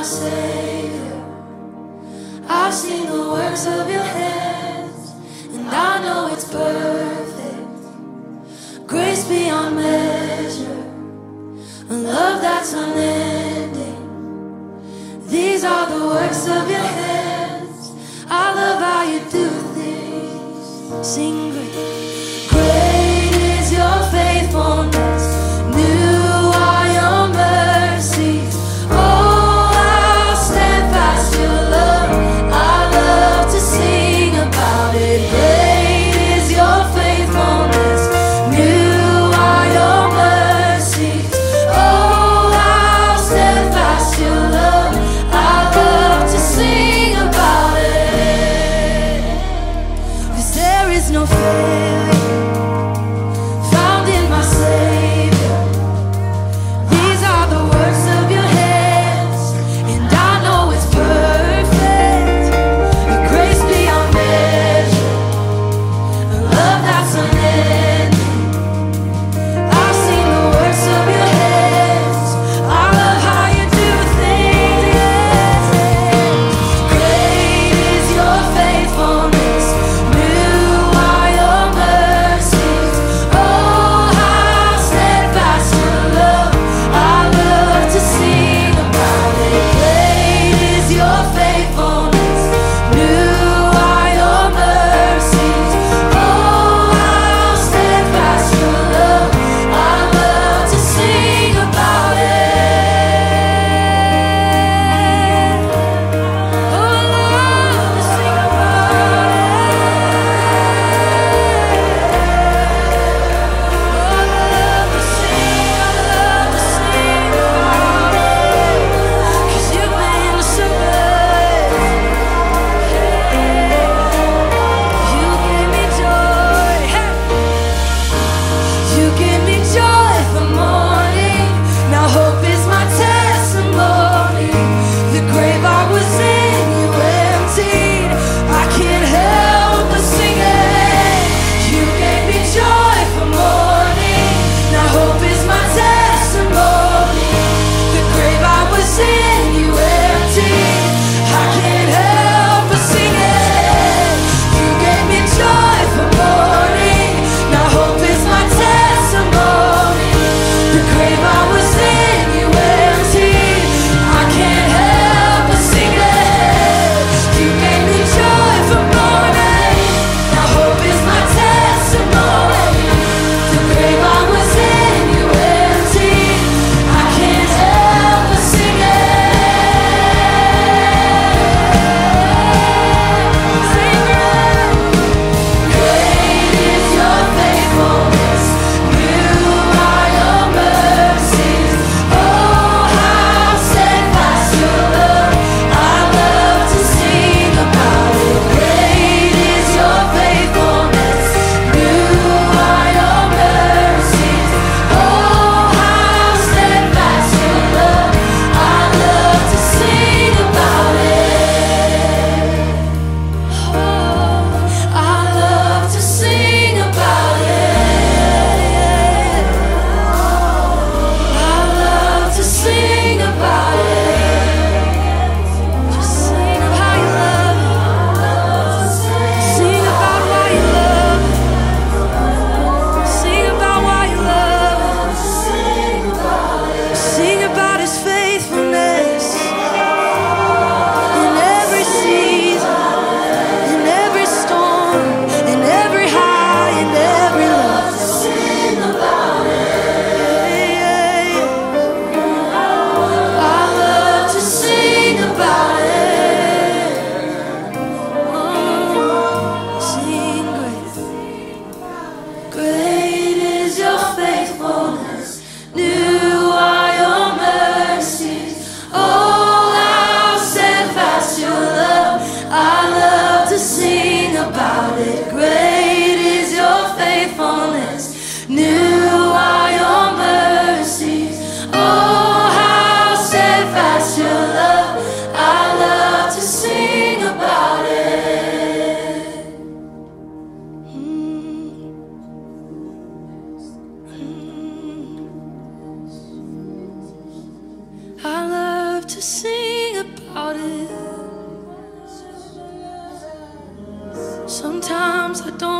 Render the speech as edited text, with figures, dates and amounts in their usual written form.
Savior. I've seen the works of your hands, and I know it's perfect. Grace beyond measure, a love that's unending. These are the works of your hands. I love how you do things. Sing great. Great is your faithfulness. New are your mercies. Oh, how steadfast your love. I love to sing about it. Great is your faithfulness. New are your mercies. Oh, how steadfast your love. I love to sing about it. 'Cause there is no failure found in my Savior. These are the works of your hands, and I know it's perfect. Your grace beyond measure, a love that's unending. I've seen the works of your hands. I love how you do things. Great is your faithfulness. New are your mercies. Oh, how steadfast your love. I love to sing about it. Great is your faithfulness. New are your mercies. Oh, how steadfast your love. I love to sing about it. Oh, I love to sing about it. 'Cause you've been so good. You give me joy. You give me joy for morning. Now hope is my testimony. The grave I was in, you emptied. I can't help but sing it. You gave me joy for morning. Now hope is my testimony. The grave I was in, you emptied. I can't help but sing it. You gave me joy for morning. Now hope is my testimony. The grave I was in, you emptied. I can't help but sing it. You gave me joy for morning. Now hope is my testimony. The grave I was in, you emptied. I can't help but sing it. Sing it. Great is your faithfulness. New are your mercies. Oh, how steadfast your love. I love to sing about it. Great is your faithfulness. New are your mercies. Oh, how steadfast your love. I love to sing about it. Oh, I love to sing about it. I love to sing about it. Just sing of how you love it. Sing about why you love it. Sing about why you love it. Sing about his faithfulness in every season, in every storm, in every high, in every low. Sing about it. I love to sing about it. Sing great. Great is your faithfulness. New are your mercies. Oh, how steadfast your love. I love to sing about it. Great is your faithfulness. New are your mercies. Oh, how steadfast your love. I love to sing about it. I love to sing I don't